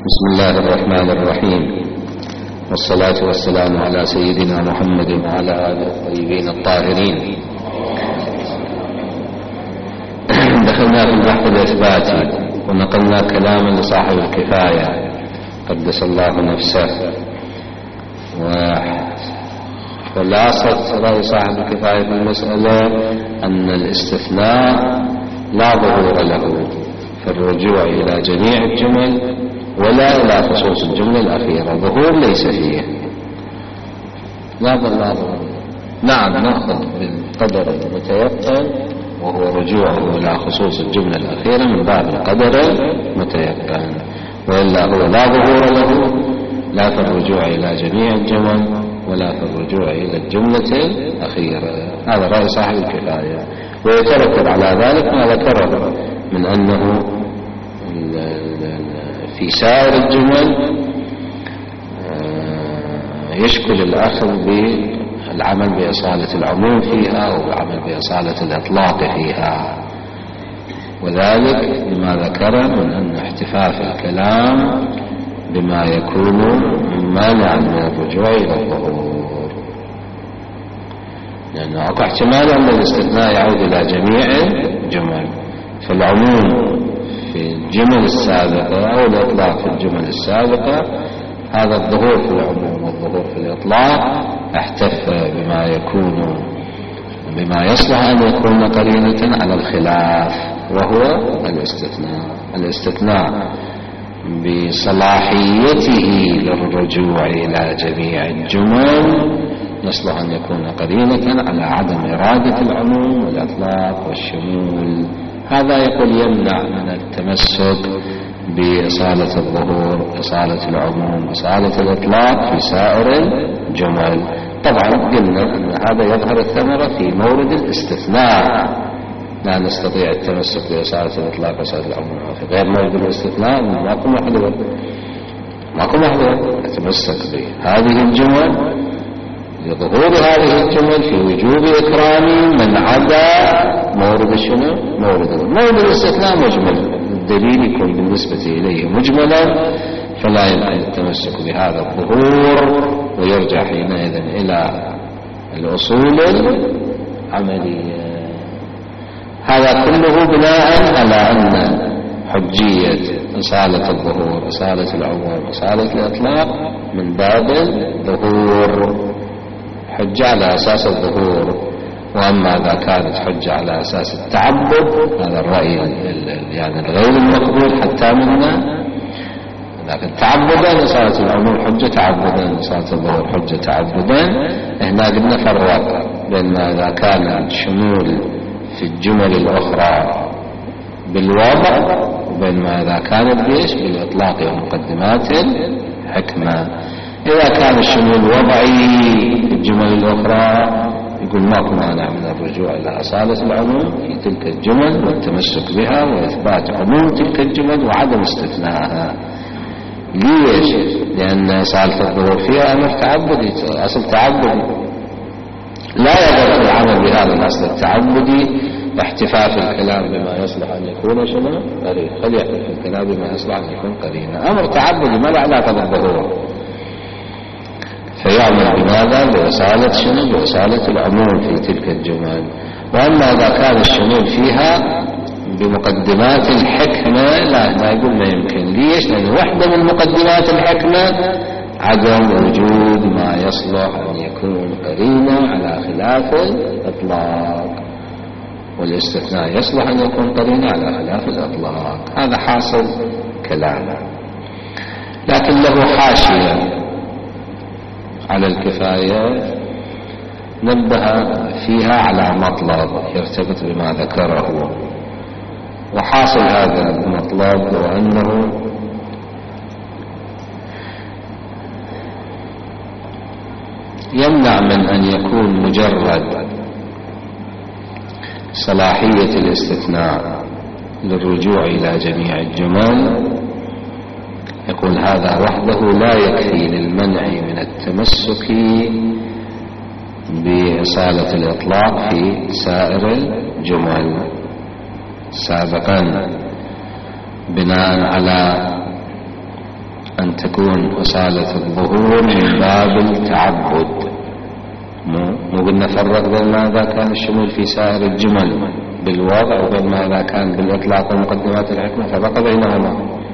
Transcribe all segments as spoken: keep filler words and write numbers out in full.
بسم الله الرحمن الرحيم، والصلاة والسلام على سيدنا محمد وعلى آله الطيبين الطاهرين. دخلنا في البحث الإثباتي ونقلنا كلاما لصاحب الكفاية قدس الله نفسه، وخلاصة رأي صاحب الكفاية في المسألة أن الاستثناء لا ظهور له في الرجوع إلى جميع الجمل ولا إلى خصوص الجملة الأخيرة، ظهور ليس فيه. لا ظهور. نعم، نأخذ بالقدر المتيقن وهو رجوعه إلى خصوص الجملة الأخيرة من باب القدر المتيقن، وإلا هو لا ظهور له لا في الرجوع إلى جميع الجمل ولا في الرجوع إلى الجملة الأخيرة. هذا رأي صاحب الكفاية، ويترتب على ذلك ما ذكره من أنه في سائر الجمل يشكل الأخذ بالعمل بإصالة العموم فيها والعمل بإصالة الإطلاق فيها، وذلك لما ذكر من أن احتفاف الكلام بما يكون مانعا من الرجوع إلى الظهور، لأنه أقع احتمال أن الاستثناء يعود إلى جميع الجمل، فالعموم في الجمل السابقة أو الإطلاق في الجمل السابقة، هذا الظهور في العموم والظهور في الإطلاق احتف بما يكون بما يصلح أن يكون قرينة على الخلاف، وهو الاستثناء. الاستثناء بصلاحيته للرجوع إلى جميع الجمل يصلح أن يكون قرينة على عدم إرادة العموم والإطلاق والشمول. هذا يقول يمنع من التمسك بإصالة الظهور، إصالة العموم، إصالة الإطلاق في سائر الجمل. طبعا قلنا أن هذا يظهر الثمرة في مورد الاستثناء، لا نستطيع التمسك بإصالة الإطلاق وإصالة العموم في غير مورد الاستثناء. ماكو محذور ماكو محذور نتمسك بهذه الجمل لظهور هذه الجمل في وجوب إكرام من عدا مورد الشنو مورد مورد الاستثناء مجمل، الدليل يكون بالنسبة إليه مجملا، فلا يمكن التمسك بهذا الظهور، ويرجع حينئذ إلى الأصول العملية. هذا كله بناء على أن حجية إصالة الظهور، إصالة العموم، إصالة الإطلاق من باب الظهور، حجة على أساس الظهور. وأما إذا كانت حجة على أساس التعبد، هذا الرأي يعني الغير المقبول حتى منا، لكن تعبدا إصالة العموم حجة تعبدا، إصالة الظهور حجة تعبدا. هنا قلنا فرق بين ما إذا كان الشمول في الجمل الأخرى بالوضع وبين ما إذا كانت بإيش بالإطلاق ومقدمات الحكمة. إذا كان الشمول وضعي في الجمل الأخرى يقول ماكو مانع من الرجوع إلى أصالة العموم في تلك الجمل والتمسك بها وإثبات عموم تلك الجمل وعدم استثنائها. ليش؟ لأن إصالة الظهور فيها أمر تعبدي، أصل تعبدي، لا يضر العمل بهذا الأصل التعبدي احتفاف الكلام بما يصلح أن يكون شنو قرين، خلي يحتفل الكلام بما يصلح أن يكون قرينا، أمر تعبدي ما له علاقة بالظهور، فيعمل بماذا؟ بإصالة شنو؟ بإصالة العموم في تلك الجمل. وأما إذا كان الشمول فيها بمقدمات الحكمة، لا ما يقول ما يمكن. ليش؟ لأن واحدة من مقدمات الحكمة عدم وجود ما يصلح أن يكون قرينا على خلاف الإطلاق، والاستثناء يصلح أن يكون قرينا على خلاف الإطلاق. هذا حاصل كلامه، لكن له حاشية على الكفاية نبه فيها على مطلب يرتبط بما ذكره، وحاصل هذا المطلب هو أنه يمنع من أن يكون مجرد صلاحية الاستثناء للرجوع إلى جميع الجمل، يقول هذا وحده لا يكفي للمنع من التمسك بإصالة الإطلاق في سائر الجمل. سابقا بناء على أن تكون أصالة الظهور من باب التعبد. مو قلنا فرق بين ما إذا كان الشمول في سائر الجمل بالوضع وبين ما إذا كان بالإطلاق ومقدمات الحكمة، فرق بينهما.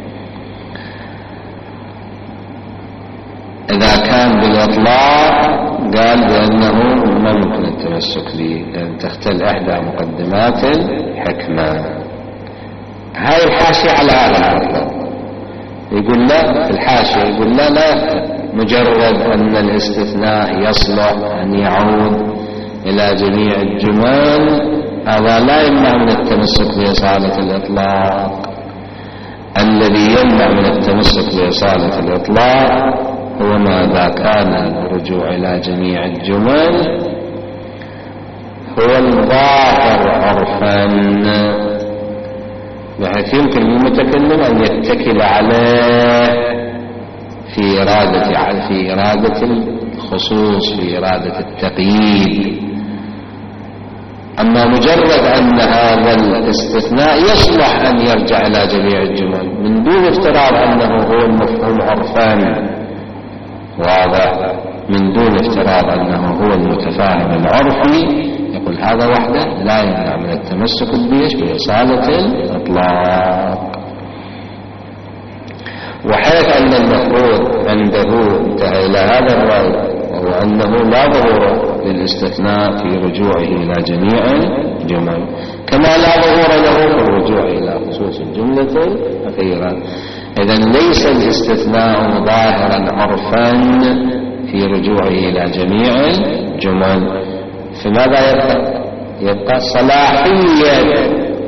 إذا كان بالإطلاق قال بأنه ما ممكن التمسك به لأن تختل إحدى مقدمات الحكمة. هاي الحاشية على هذا المطلب يقول لا، في الحاشية يقول لا لا يختل، مجرد أن الاستثناء يصلح أن يعود إلى جميع الجمل هذا لا يمنع من التمسك بإصالة الإطلاق. الذي يمنع من التمسك بإصالة الإطلاق هو ماذا كان الرجوع إلى جميع الجمل هو الظاهر عرفا، بحيث يمكن للمتكلم أن يتكل عليه في إرادة في إرادة الخصوص، في إرادة التقييد. أما مجرد أن هذا الاستثناء يصلح أن يرجع إلى جميع الجمل من دون افتراض أنه هو المفهوم عرفا واضح، من دون افتراض أنه هو المتفاهم العرفي، يقول هذا وحده لا يمنع من التمسك بيش بإصالة الإطلاق. وحيث أن المفروض عنده انتهى إلى هذا الرأي وهو أنه لا ضرورة للاستثناء في رجوعه إلى جميع الجمل، كما لا ضرورة له في الرجوع إلى خصوص الجملة الأخيرة. إذن ليس الاستثناء ظاهرا عرفا في رجوعه إلى جميع الجمل، فماذا يبقى؟ يبقى صلاحيا،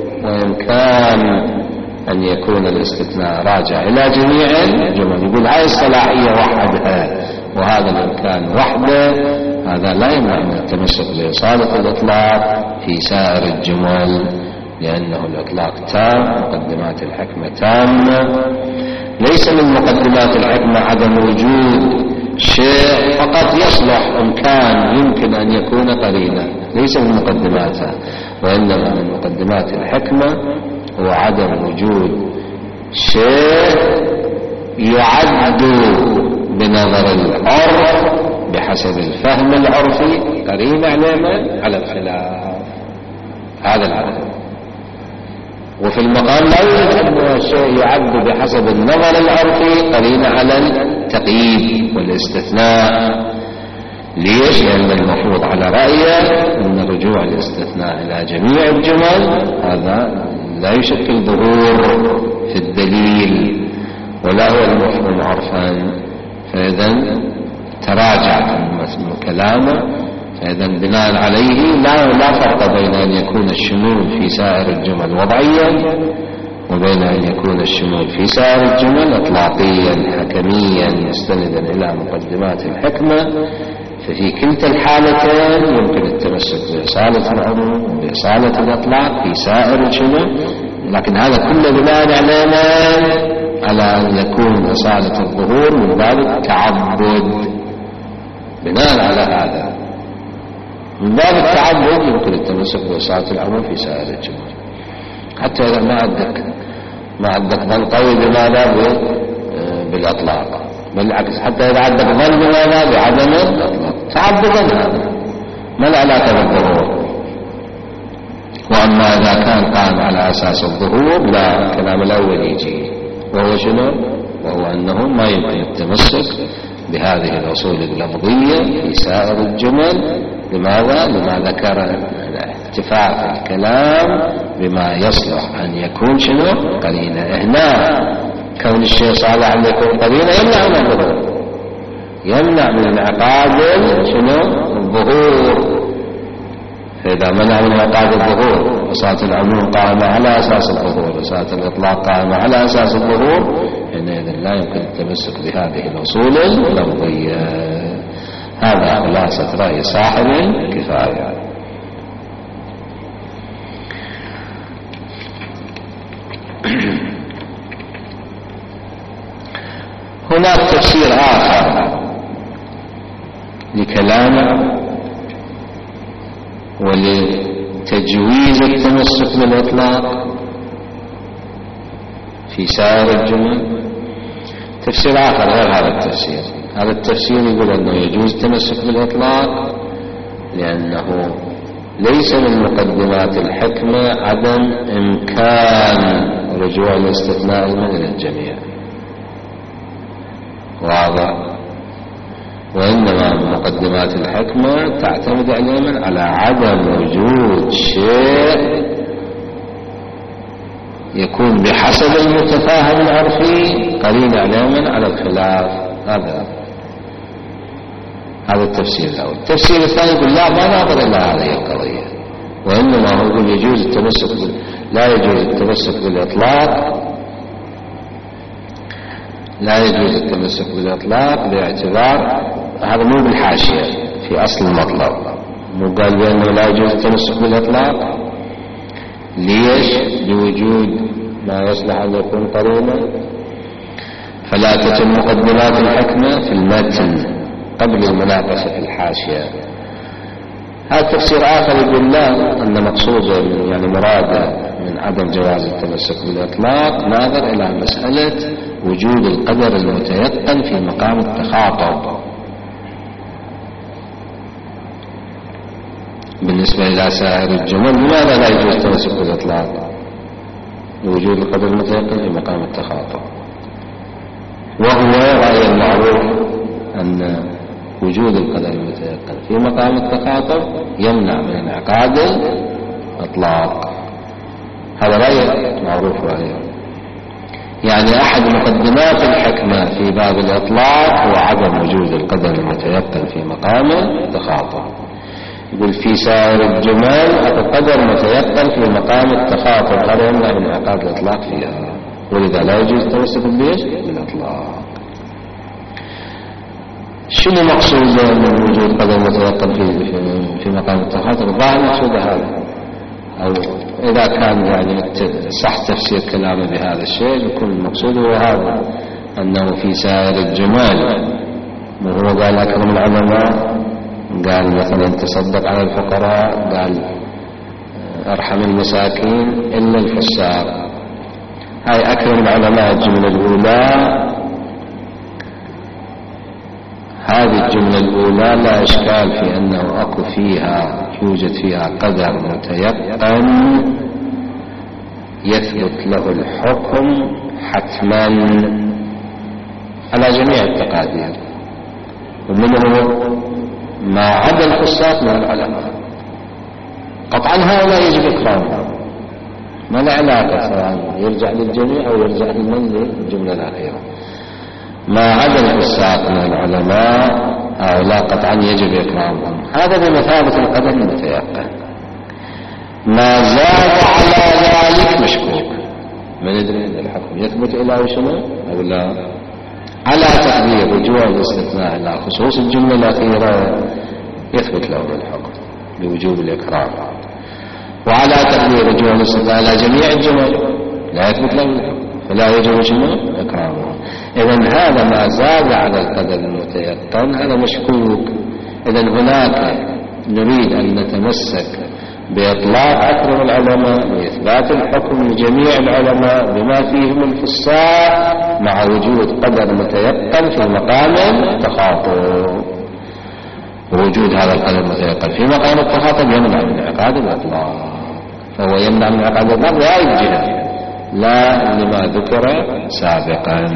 وإمكان أن يكون الاستثناء راجع إلى جميع الجمل. يقول هاي الصلاحية وحدها وهذا الإمكان وحده، هذا لا يمنع من التمسك بإصالة الإطلاق في سائر الجمل، لأنه الإطلاق تام، مقدمات الحكمة تامة. ليس من مقدمات الحكمة عدم وجود شيء فقط يصلح إمكان يمكن أن يكون قرينا، ليس من مقدماتها، وإنما من مقدمات الحكمة هو عدم وجود شيء يعد بنظر العرف بحسب الفهم العرفي قرين علينا على الخلاف. هذا العدم. وفي المقام لا يوجد أنه شيء يعد بحسب النظر العرفي قرين على التقييد والاستثناء. ليش؟ لأن المفروض على رأيه أن رجوع الاستثناء إلى جميع الجمل هذا لا يشكل ظهور في الدليل ولا هو المفهوم عرفا، فإذا تراجع كلامه. فإذا بناء عليه لا لا فرق بين أن يكون الشمول في سائر الجمل وضعيا وبين أن يكون الشمول في سائر الجمل إطلاقيا حكميا مستندا إلى مقدمات الحكمة. ففي كلتا الحالتين يمكن التمسك بإصالة العموم وبإصالة الإطلاق في سائر الجمل، لكن هذا كله بناء علينا على أن يكون إصالة الظهور من باب التعبد. بناء على هذا من باب التعبد يمكن التمسك بإصالة العموم في سائر الجمل، حتى إذا ما عندك ما عندك ظن قوي بماذا بالإطلاق، بالعكس حتى إذا عندك ظن بماذا بعدم الإطلاق تعبدا، هذا ما العلاقة بالظهور. وأما إذا كان قائم على أساس الظهور لا، الكلام الأول يجي وهو شنو؟ وهو أنه ما يمكن التمسك بهذه الأصول اللفظية في سائر الجمل. لماذا؟ لما ذكر الاحتفاء في الكلام بما يصلح أن يكون شنو؟ قرينة. هنا كون الشيء صالح أن يكون قرينة يمنع من الظهور، يمنع من انعقاد شنو؟ الظهور. فإذا منع من انعقاد الظهور وصارت العموم قائمة على أساس الظهور وصارت الإطلاق قائمة على أساس الظهور، حينئذ لا يمكن التمسك بهذه الأصول اللفظية. هذا خلاصة رأي صاحب الكفاية. هناك تفسير آخر لكلامه ولتجويز التمسك بالإطلاق في سائر الجمل. تفسير آخر غير هذا التفسير. هذا التفسير يقول أنه يجوز التمسك بالإطلاق لأنه ليس من مقدمات الحكمة عدم إمكان رجوع الاستثناء إلى الجميع، واضح؟ وإنما مقدمات الحكمة تعتمد علينا على عدم وجود شيء يكون بحسب المتفاهم العرفي قرين علينا على الخلاف. هذا هذا التفسير الأول. التفسير الثاني يقول لا، ما ناظر إلى هذه القضية، وإنما هو يقول يجوز التمسك، لا يجوز التمسك بالإطلاق، لا يجوز التمسك بالإطلاق باعتبار هذا مو بالحاشية في أصل المطلب، مو قال بأنه لا يجوز التمسك بالإطلاق. ليش؟ لوجود ما يصلح أن يكون قرينا، فلا تتم مقدمات الحكمة في المتن قبل المناقشة في الحاشية. هذا تفسير آخر يقول لا، أن مقصوده يعني مراده من عدم جواز التمسك بالإطلاق ناظر إلى مسألة وجود القدر المتيقن في مقام التخاطب. بالنسبة إلى سائر الجمل لماذا لا يجوز التمسك بالإطلاق؟ لوجود القدر المتيقن في مقام التخاطب، وهو رأي المعروف أن وجود القدر المتيقن في مقام التخاطب يمنع من انعقاد الإطلاق. هذا رأي معروف رأيه. يعني أحد مقدمات الحكمة في باب الإطلاق هو عدم وجود القدر المتيقن في مقام التخاطب. يقول في سائر الجمال القدر متيقن في مقام التخاطب، هذا يمنع من انعقاد الإطلاق فيها، ولذا لا يجوز التمسك بالإطلاق. شنو مقصوده من وجود قدر متيقن في في مقام التخاطب؟ الظاهر مقصوده هذا، أو إذا كان يعني صح تفسير كلامه بهذا الشيء يكون المقصود هو هذا، أنه في سائر الجمال. وهو قال أكرم العلماء، قال مثلا تصدق على الفقراء، قال ارحم المساكين إلا الفساق. هاي أكرم العلماء الجملة الأولى، هذه الجملة الأولى لا إشكال في أنه أكو فيها يوجد فيها قدر متيقن يثبت له الحكم حتما على جميع التقادير، ومنه ما عدا الفساق من العلماء. قطعا هؤلاء يجب إكرامهم، ما له علاقة سواء يرجع للجميع أو يرجع لمن للجملة الأخيرة. ما عدا الفساق من العلماء هؤلاء قطعا يجب إكرامهم، هذا بمثابة القدر المتيقن. ما زاد على ذلك مشكوك، ما ندري أن الحكم يثبت إلى وشنو أو لا. على تقدير رجوع الاستثناء إلى خصوص الجملة الأخيرة يثبت له الحكم بوجوب الإكرام، وعلى تقدير رجوع الاستثناء إلى جميع الجمل لا يثبت له الحكم، فلا يجب شنو إكرامه. إذن هذا ما زاد على القدر المتيقن هذا مشكوك. إذن هناك نريد أن نتمسك بإطلاق أكرم العلماء وإثبات الحكم لجميع العلماء بما فيهم الفساق مع وجود قدر متيقن في مقام التخاطب. ووجود هذا القدر المتيقن في مقام التخاطب يمنع من انعقاد الإطلاق، فهو يمنع من انعقاد الإطلاق لأي جهة، لا لما ذكر سابقا.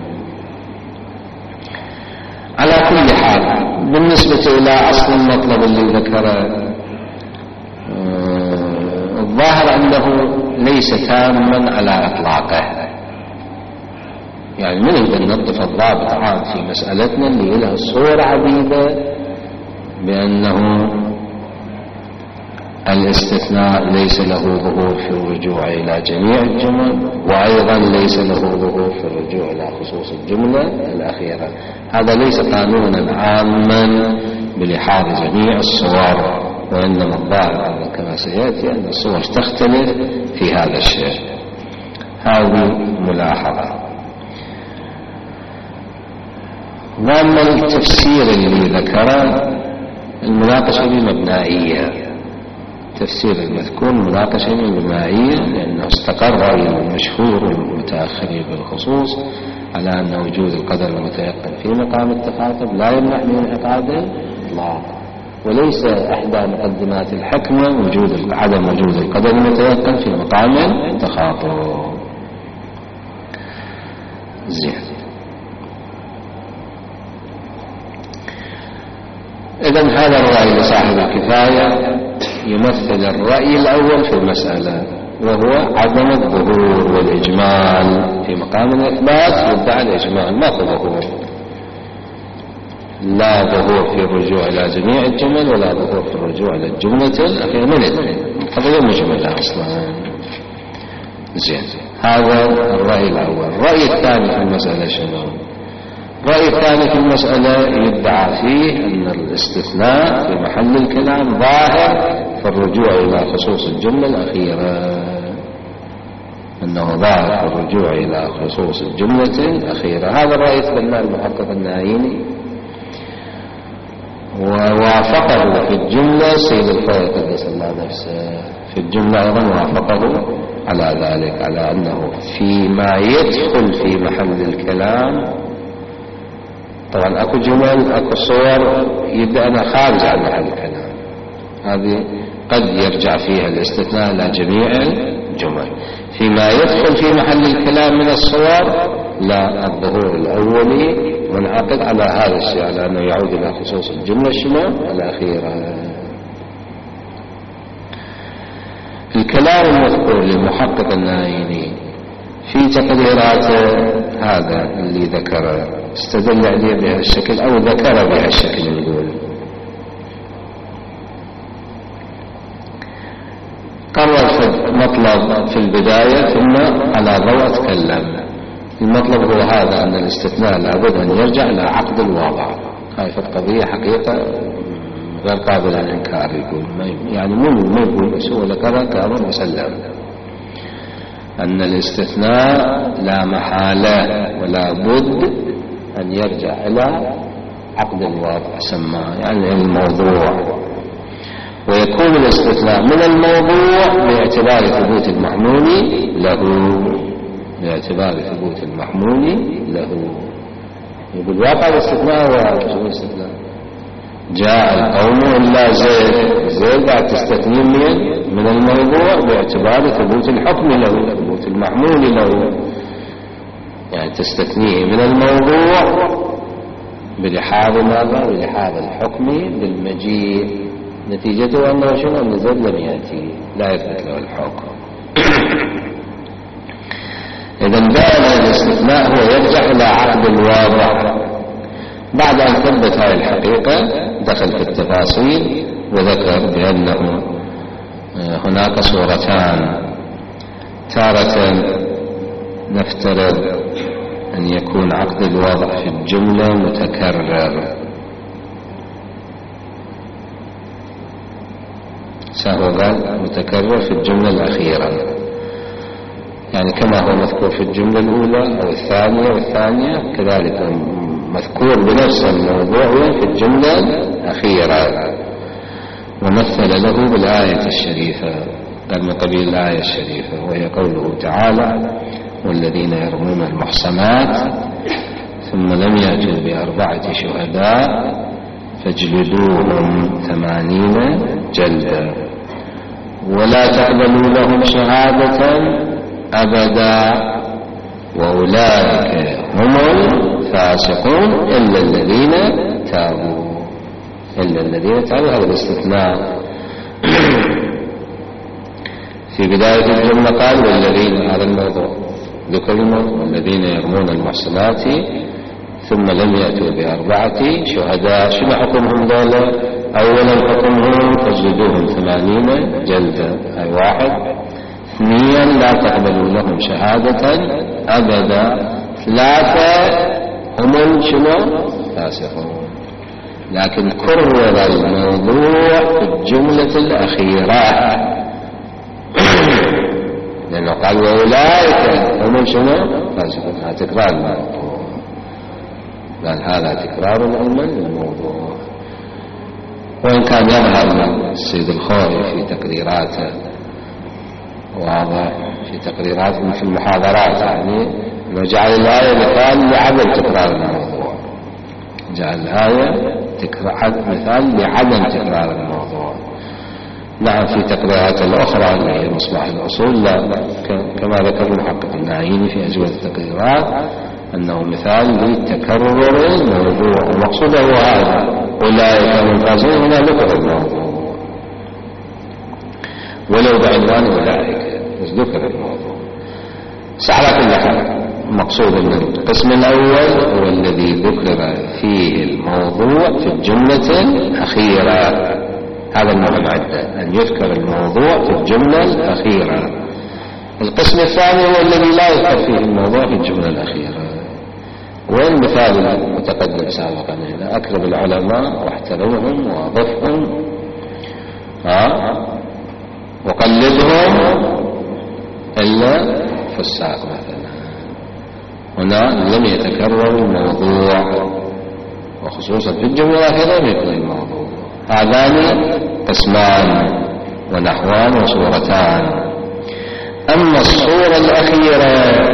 على كل حال بالنسبة إلى أصل المطلب اللي ذكره الظاهر أنه ليس تاما على إطلاقه. يعني نريد أن نضف الضابط عام في مسألتنا اللي لها صور عديدة بأنه الاستثناء ليس له ظهور في الرجوع إلى جميع الجمل، وأيضا ليس له ظهور في الرجوع إلى خصوص الجملة الأخيرة. هذا ليس قانونا عاما بلحاظ جميع الصور، وإنما الظاهر كما سيأتي أن الصور تختلف في هذا الشيء. هذه ملاحظة. وأما التفسير اللي ذكره المناقشة مبنائية، تفسير المذكور مناقشة مبنائية، لأنه استقر المشهور والمتأخرين بالخصوص على أن وجود القدر المتيقن في مقام التخاطب لا يمنع من انعقاد الإطلاق، وليس إحدى مقدمات الحكمة وجود عدم وجود القدر المتيقن في مقام التخاطب. زين. إذن هذا الرأي لصاحب الكفاية يمثل الرأي الأول في المسألة، وهو عدم الظهور والإجمال. في مقام الإثبات يدعى الإجمال، ماكو ظهور، لا ظهور في الرجوع إلى جميع الجمل ولا ظهور في الرجوع إلى الجملة الأخيرة من الاثنين، قضية مجملة أصلا. زين، هذا الرأي الأول. الرأي الثاني في المسألة شنو؟ الرأي الثاني في المسألة يدعى فيه أن الاستثناء في محل الكلام ظاهر في الرجوع إلى خصوص الجملة الأخيرة، أنه ظاهر في الرجوع إلى خصوص الجملة الأخيرة. هذا الرأي تبناه المحقق النايني، ووافقه في الجملة سيد الخوي قدس الله نفسه، في الجملة أيضا وافقه على ذلك، على أنه فيما يدخل في محل الكلام. طبعا أكو جمل أكو صور يبدأ أنا خارج عن محل الكلام، هذه قد يرجع فيها الاستثناء إلى جميع الجمل. فيما يدخل في محل الكلام من الصور لا، الظهور الأولي منعقد على هذا الشيء، على أنه يعود إلى خصوص الجملة شنو الأخيرة. الكلام المذكور للمحقق النايني في تقديراته هذا اللي ذكره، استدل عليه بهذا الشكل أو ذكر بهذا الشكل. نقول قرر مطلب في البداية ثم على ضوء تكلم. المطلب هو هذا، أن الاستثناء لابد أن يرجع إلى عقد الواضع. هاي في القضية حقيقة غير قابلة للإنكار، يقول يعني مو مو يقول بس هو ذكرها كأمر مسلم، أن الاستثناء لا محالة ولا بد أن يرجع إلى عقد الواضع سماه، يعني الموضوع، ويكون الاستثناء من الموضوع باعتبار ثبوت المحمول له، باعتبار ثبوت المحمول له. يقول واقع الاستثناء هو الاستثناء جاء القوم إلا زيد، زيد بعد تستثني من من الموضوع باعتبار ثبوت الحكم له، ثبوت المحمول له، يعني تستثنيه من الموضوع بلحاظ ماذا؟ بلحاظ الحكم بالمجيء، نتيجته أنه شنو؟ أن زيد لم يأتي، لا يثبت له الحكم. إذن دائما الاستثناء هو يرجع إلى عقد الواضع. بعد أن ثبت هذه الحقيقة دخل في التفاصيل وذكر بأنه هناك صورتان، تارة نفترض أن يكون عقد الوضع في الجملة متكرر، سهو قال متكرر في الجملة الأخيرة، يعني كما هو مذكور في الجملة الأولى أو الثانية والثانية كذلك مذكور بنفس الموضوع في الجملة الأخيرة. ومثل له بالآية الشريفة، قال من قبيل الآية الشريفة، وهي قوله تعالى والذين يرمون المحصنات ثم لم يأتوا بأربعة شهداء فاجلدوهم ثمانين جلدا ولا تقبلوا لهم شهادة أبدا وأولئك هم الفاسقون إلا الذين تابوا. إلا الذين تابوا هذا الاستثناء. في بداية الجملة قال والذين، هذا الموضوع ذكر الموضوع والذين يرمون المحصنات ثم لم يأتوا بأربعة شهداء، شنو حكمهم ذولا؟ أولا حكمهم فاجلدوهم ثمانين جلدا، أي واحد. اثنيا لا تقبلوا لهم شهادة أبدا. ثلاثة هم شنو؟ فاسقون. لكن كرر الموضوع في الجملة الأخيرة لأنه قال وأولئك هم شنو؟ فاسقون. هذا تكرار الموضوع، قال هذا تكرار الأول للموضوع. وإن كان يظهر السيد الخوي في تقريراته واضح، في تقريراته في المحاضرات يعني وجعل الآية مثال لعدم تكرار الموضوع، جعل الآية مثال لعدم تكرار الموضوع. نعم في تقريرات الأخرى اللي هي مصباح الأصول لا، كما ذكر المحقق النعيمي في أجوبة التقريرات أنه مثال لتكرر الموضوع، ومقصوده هو هذا أولئك المفازون هنا ذكر الموضوع ولو بعنوان أولئك بس ذكر الموضوع. على كل حال مقصود من القسم الأول هو الذي ذكر فيه الموضوع في الجملة الأخيرة، هذا المهم عدة أن يذكر الموضوع في الجملة الأخيرة. القسم الثاني هو الذي لا يذكر فيه الموضوع في الجملة الأخيرة. والمثال المتقدم سابقا هنا أكرم العلماء واحترمهم وأضفهم وقلدهم إلا فساق مثلا، هنا لم يتكرر الموضوع وخصوصا في الجملة الأخيرة لم يكن الموضوع. هذان قسمان ونحوان وصورتان. أما الصورة الأخيرة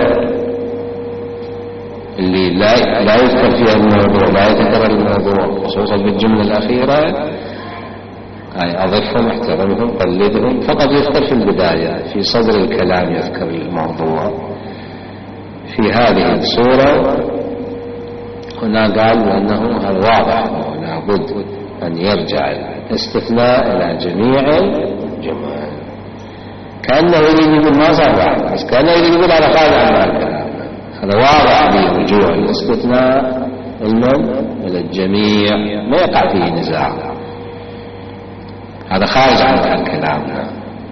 اللي لا, لا يذكر فيها الموضوع، لا يتكرر الموضوع خصوصا في الجملة الأخيرة، أي أضفهم احترمهم قلدهم، فقط يذكر في البداية في صدر الكلام يذكر الموضوع. في هذه الصورة هنا قال بأنه واضح أنه لابد أن يرجع الاستثناء إلى جميع الجمل، كأنه يريد يقول ما صار واحد، بس كأنه يريد يقول هذا خارج عن الكلام. هذا واضح برجوع الاستثناء المن إلى الجميع، ما يقع فيه نزاع، هذا خارج عن كلامنا.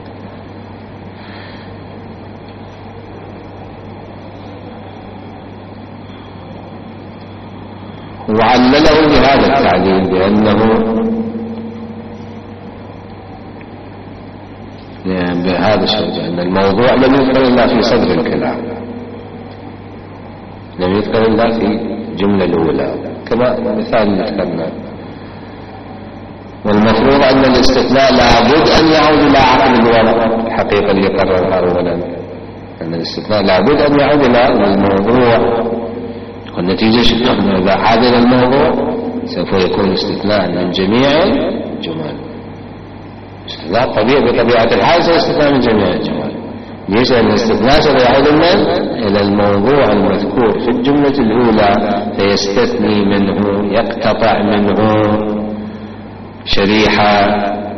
وعلله بهذا التعليل بأنه يعني بهذا الشيء أن الموضوع لم يذكر إلا في صدر الكلام، لم يذكر إلا في الجملة الأولى كما مثال ذكرنا. والمفروض أن الاستثناء لابد أن يعود إلى عقل الوضع الحقيقة اللي قررها أولا، أن الاستثناء لابد أن يعود إلى الموضوع، والنتيجة شنو؟ إذا عاد إلى الموضوع سوف يكون استثناء من جميع الجمل. استثناء طبيعي بطبيعة الحال سيستثناء من جميع الجمل. ليش؟ لأن الاستثناء سيعود إلى الموضوع المذكور في الجملة الأولى، فيستثني منه، يقتطع منه شريحة.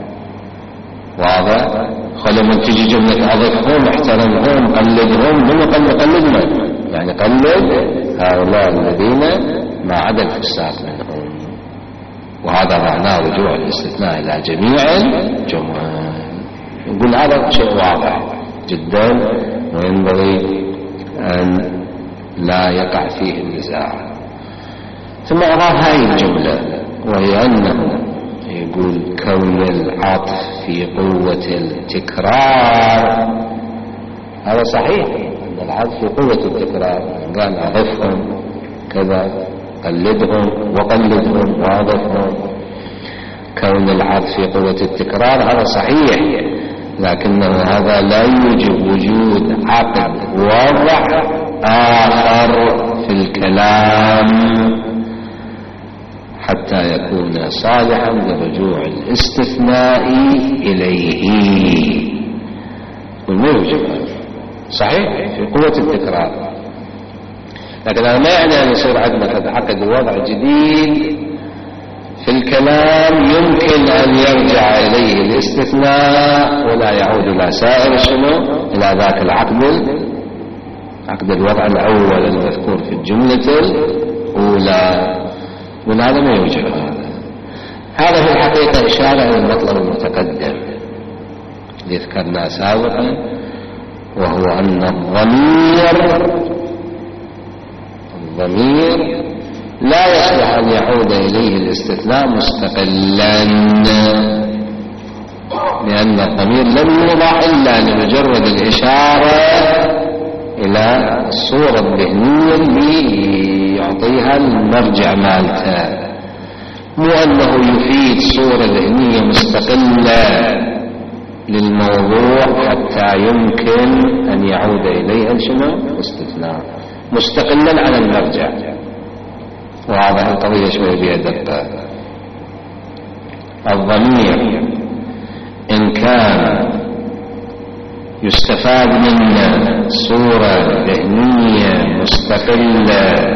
واضح؟ خلوا من تجي جملة أضفهم احترمهم قلدهم، من قلدنا يعني قلد هؤلاء الذين ما عدا الفساق منهم، وهذا معناه رجوع الاستثناء إلى جميع الجمل. نقول هذا شيء واضح جدا وينبغي أن لا يقع فيه النزاع. ثم أضاف هذه الجملة وهي أنه يقول كون العطف في قوة التكرار، هذا صحيح أن العطف في قوة التكرار، قال أضفهم كذا قلدهم وقلدهم وأضفهم، كون العطف في قوة التكرار هذا صحيح، لكنه هذا لا يوجب وجود عقد وضع آخر في الكلام حتى يكون صالحا لرجوع الاستثناء إليه. والموجب صحيح في قوة التكرار، لكن هذا ما يعني أن يصير عندنا عقد وضع جديد في الكلام يمكن أن يرجع إليه الاستثناء ولا يعود إلى سائر شنو إلى ذاك العقد، عقد الوضع الأول المذكور في الجملة الأولى. ولهذا ما يوجد هذا. هذا في الحقيقة إشارة إلى المطلب المتقدم اللي ذكرناه سابقا، وهو أن الضمير الضمير لا يصلح أن يعود إليه الاستثناء مستقلا، لأن الضمير لم يوضع إلا لمجرد الإشارة إلى الصورة الذهنية اللي يعطيها المرجع مالته، مو أنه يفيد صورة ذهنية مستقلة للموضوع حتى يمكن أن يعود إليها شنو الاستثناء. مستقلا عن المرجع. واضح القضية شوي بها دقة. الضمير إن كان يستفاد منه صورة ذهنية مستقلة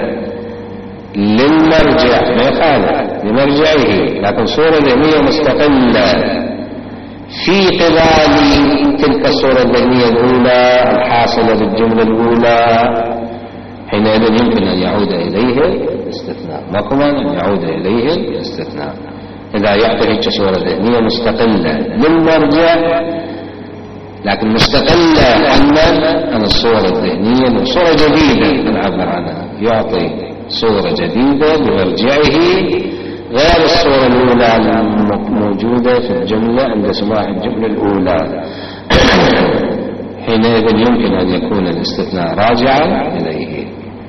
للمرجع ما يخالف لمرجعه، لكن صورة ذهنية مستقلة في قبال تلك الصورة الذهنية الأولى الحاصلة بالجملة الأولى، حينئذ يمكن أن يعود إليه الاستثناء، ماكو مانع أن يعود إليه الاستثناء إذا يعطي هيك صورة ذهنية مستقلة للمرجع، لكن مستقلة عن الصورة الذهنية، صورة جديدة نعبر عنها، يعطي صورة جديدة لمرجعه غير الصورة الأولى الموجودة في الجملة عند سماع الجملة الأولى. حينئذ يمكن أن يكون الاستثناء راجعا إليه،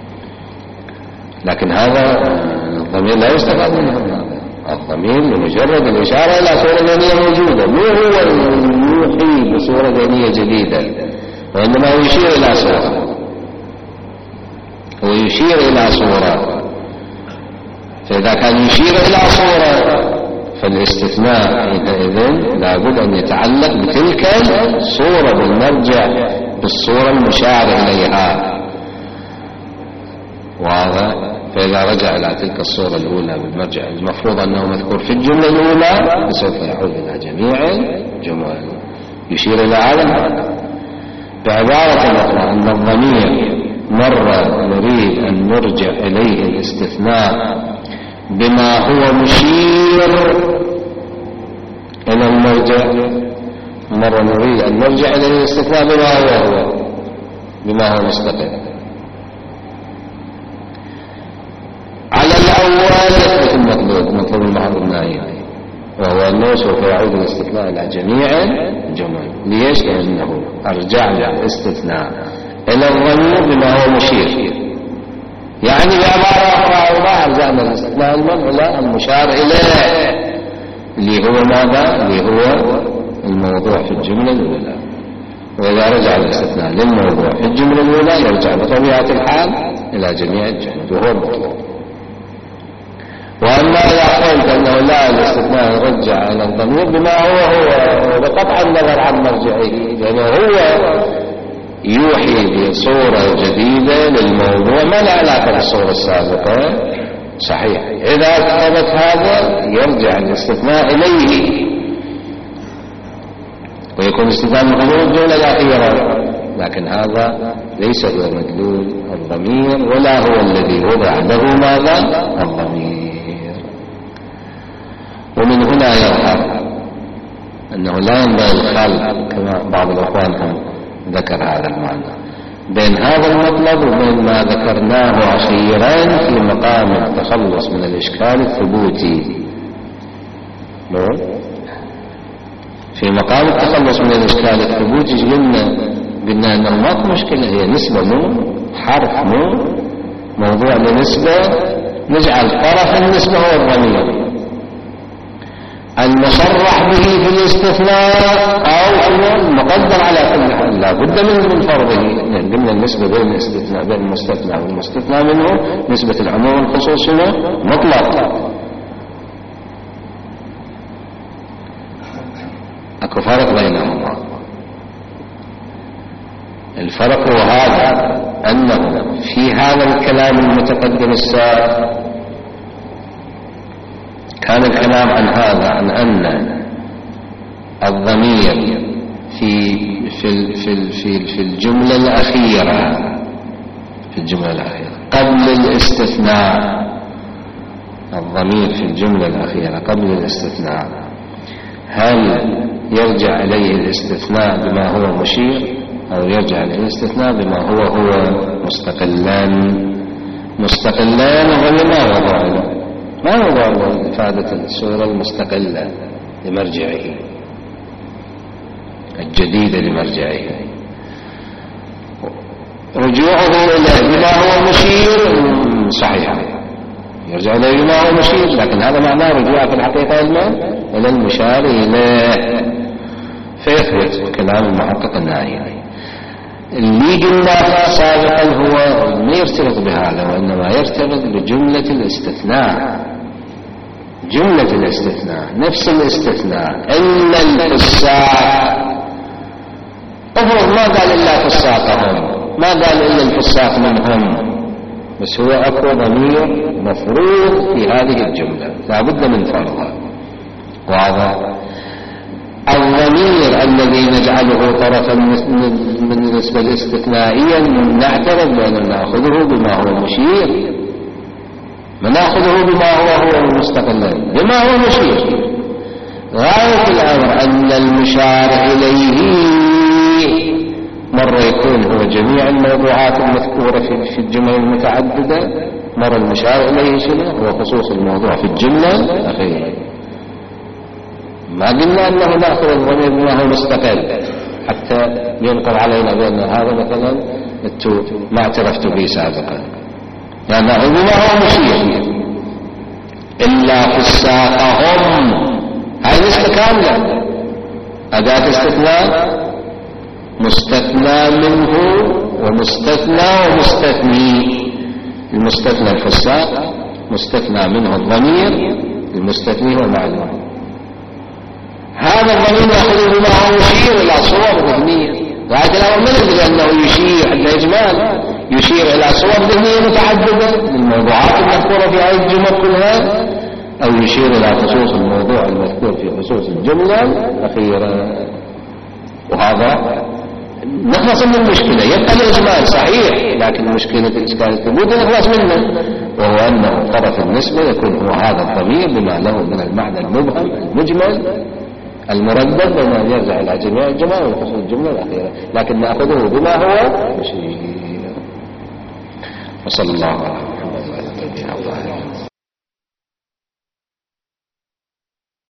لكن هذا الضمير لا يستفاد منه. الضمير لمجرد الإشارة إلى صورة ذهنية موجودة، مو هو يوحي بصورة ذهنية جديدة، وإنما يشير إلى صورة، هو يشير إلى صورة. فإذا كان يشير إلى صورة فالاستثناء إذن لابد أن يتعلق بتلك الصورة بالمرجع بالصورة المشار إليها. واضح؟ فإذا رجع إلى تلك الصورة الأولى بالمرجع المفروض أنه مذكور في الجملة الأولى سوف يعود إلى جميع الجمل، يشير إلى هذا. بعبارة أخرى أن الضمير مرة نريد أن نرجع إليه الاستثناء بما هو مشير إلى المرجع، مرة نريد أن نرجع إلى الاستثناء بما هو هو بما هو مستقل. على الأول يثبت المطلوب، مطلوب المحظ النهائي، وهو أنه سوف يعود الاستثناء إلى جميع الجمل. ليش؟ لأنه أرجعنا الاستثناء إلى الضمير بما هو مشير، يعني بعبارة أخرى أوضح أرجعنا الاستثناء إلى المشار إليه اللي هو ماذا؟ اللي هو الموضوع في الجملة الأولى. وإذا رجع الاستثناء للموضوع في الجملة الأولى يرجع بطبيعة الحال إلى جميع الجمل، وهو المطلوب. وأما إذا قلت أنه لا الاستثناء يرجع إلى الضمير بما هو هو بقطع النظر عن مرجعه، لأنه هو يوحي بصورة جديدة للموضوع ما لا علاقة بالصورة السابقة. صحيح، إذا ثبت هذا يرجع الاستثناء إليه ويكون استثناء مقدور الجملة الأخيرة، لكن هذا ليس هو مدلول الضمير ولا هو الذي وضع له ماذا؟ الضمير. ومن هنا يظهر أنه لا ينبغي الخلط كما بعض الأخوان هم ذكر هذا المعنى بين هذا المطلب وبين ما ذكرناه أخيرا في مقام التخلص من الإشكال الثبوتي. في مقام التخلص من الإشكال الثبوتي قلنا قلنا أنه ماكو مشكلة، هي نسبة مو حرف مو موضوع لنسبة، نجعل طرف النسبة هو الضمير المصرح به في الاستثناء أو المقدر على كل حال، لا بد من فرضه. قلنا النسبة بين الاستثناء بين المستثنى والمستثنى منه نسبة العموم والخصوص مطلق. أكو فرق بينهما. الفرق هو هذا أنه في هذا الكلام المتقدم السابق كان الكلام عن هذا، عن أن الضمير في في في في في الجملة الأخيرة في الجملة الأخيرة قبل الاستثناء، الضمير في الجملة الأخيرة قبل الاستثناء هل يرجع إليه الاستثناء بما هو مشير أو يرجع إليه الاستثناء بما هو هو مستقلان مستقلان ولا ما وضع له ما وضع له إفادة الصورة المستقلة لمرجعه الجديدة لمرجعه. رجوعه إليه بما هو مشير صحيح، يرجع إليه بما هو مشير، لكن هذا معناه رجوع في الحقيقة إلى المشار إليه، فيثبت كلام المحقق النهائي. اللي قلناه سابقا هو ما يرتبط بهذا، وإنما يرتبط بجملة الاستثناء. جملة الاستثناء نفس الاستثناء إلا الفساق، افرض ما قال إلا فساقهم، ما قال إلا الفساق منهم، بس هو أكو ضمير مفروض في هذه الجملة لا بد من فرضها. واضح؟ الضمير الذي نجعله طرفا من النسبة الاستثنائية نعترض بأن نأخذه بما هو مشير، ما نأخذه بما هو هو مستقلا بما هو مشير. غاية الأمر أن المشار إليه مرة يكون هو جميع الموضوعات المذكورة في الجمل المتعددة، مرة المشار إليه شنو هو خصوص الموضوع في الجملة الأخيرة. ما قلنا أنه نأخذ الضمير بما هو مستقل حتى ينقل علينا بأن هذا مثلا ما اعترفت به سابقا، لأن يعني بما هو مشير. إلا فساقهم هذه لسه كاملة، أداة استثناء، مستثنى منه ومستثنى ومستثني. المستثنى الفساق، مستثنى منه الضمير، المستثني هو معلوم. هذا الضمير يأخذ بما هو يشير إلى صور ذهنية، لكن الأمر ما ندري أنه يشير عند إجمال، يشير إلى صور ذهنية متعددة للموضوعات المذكورة في هذه الجمل كلها، أو يشير إلى خصوص الموضوع المذكور في خصوص الجملة الأخيرة. وهذا نخلص من المشكلة. يبقى الإجمال صحيح، لكن مشكلة الإشكال الثبوت نخلص منه، وهو أنه طرف النسبة يكون هو هذا الضمير بما له من المعنى المبهم المجمل المردد، بما يرجع إلى جميع الجمل وخصوص الجملة الأخيرة، لكن نأخذه بما هو مشير. وصلى الله عليه وسلم.